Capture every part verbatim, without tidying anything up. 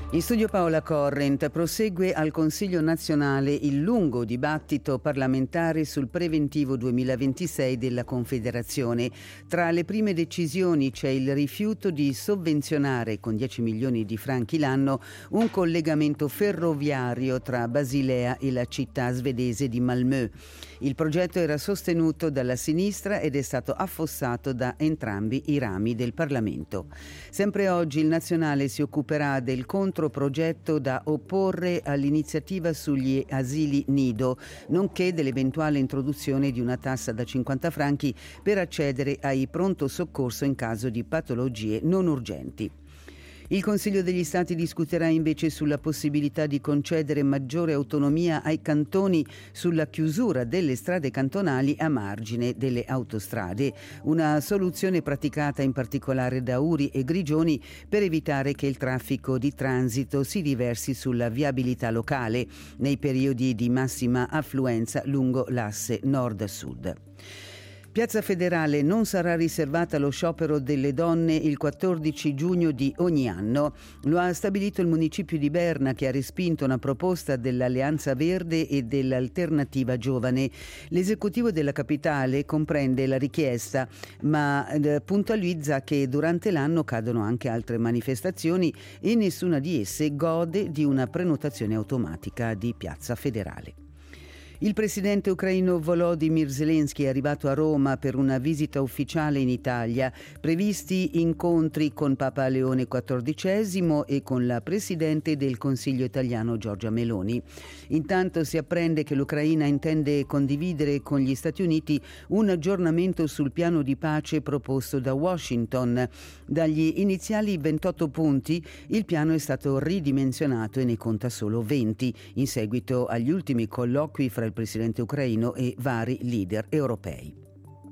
In studio Paola Corrent. Prosegue al Consiglio nazionale il lungo dibattito parlamentare sul preventivo duemilaventisei della Confederazione. Tra le prime decisioni c'è il rifiuto di sovvenzionare con dieci milioni di franchi l'anno un collegamento ferroviario tra Basilea e la città svedese di Malmö. Il progetto era sostenuto dalla sinistra ed è stato affossato da entrambi i rami del Parlamento. Sempre oggi il Nazionale si occuperà del controprogetto da opporre all'iniziativa sugli asili nido, nonché dell'eventuale introduzione di una tassa da cinquanta franchi per accedere ai pronto soccorso in caso di patologie non urgenti. Il Consiglio degli Stati discuterà invece sulla possibilità di concedere maggiore autonomia ai cantoni sulla chiusura delle strade cantonali a margine delle autostrade, una soluzione praticata in particolare da Uri e Grigioni per evitare che il traffico di transito si riversi sulla viabilità locale nei periodi di massima affluenza lungo l'asse nord-sud. Piazza Federale non sarà riservata allo sciopero delle donne il quattordici giugno di ogni anno. Lo ha stabilito il municipio di Berna, che ha respinto una proposta dell'Alleanza Verde e dell'Alternativa Giovane. L'esecutivo della capitale comprende la richiesta, ma eh, puntualizza che durante l'anno cadono anche altre manifestazioni e nessuna di esse gode di una prenotazione automatica di Piazza Federale. Il presidente ucraino Volodymyr Zelensky è arrivato a Roma per una visita ufficiale in Italia, previsti incontri con Papa Leone quattordicesimo e con la presidente del Consiglio italiano Giorgia Meloni. Intanto si apprende che l'Ucraina intende condividere con gli Stati Uniti un aggiornamento sul piano di pace proposto da Washington. Dagli iniziali ventotto punti, il piano è stato ridimensionato e ne conta solo venti, in seguito agli ultimi colloqui fra il presidente ucraino e vari leader europei.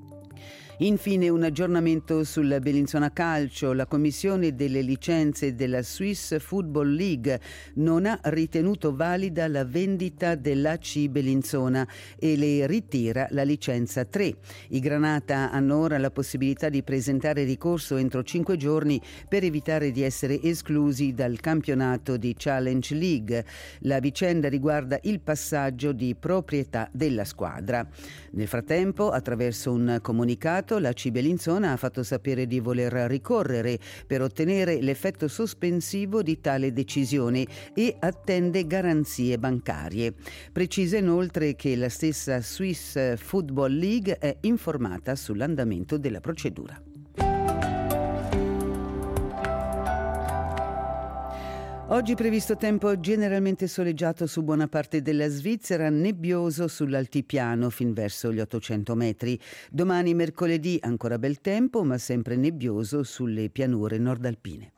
Infine un aggiornamento sul Bellinzona Calcio. La commissione delle licenze della Swiss Football League non ha ritenuto valida la vendita dell'A C Bellinzona e le ritira la licenza tre. I Granata hanno ora la possibilità di presentare ricorso entro cinque giorni per evitare di essere esclusi dal campionato di Challenge League. La vicenda riguarda il passaggio di proprietà della squadra. Nel frattempo, attraverso un comunicato, la C Bellinzona ha fatto sapere di voler ricorrere per ottenere l'effetto sospensivo di tale decisione e attende garanzie bancarie. Precisa inoltre che la stessa Swiss Football League è informata sull'andamento della procedura. Oggi previsto tempo generalmente soleggiato su buona parte della Svizzera, nebbioso sull'altipiano fin verso gli ottocento metri. Domani mercoledì ancora bel tempo, ma sempre nebbioso sulle pianure nordalpine.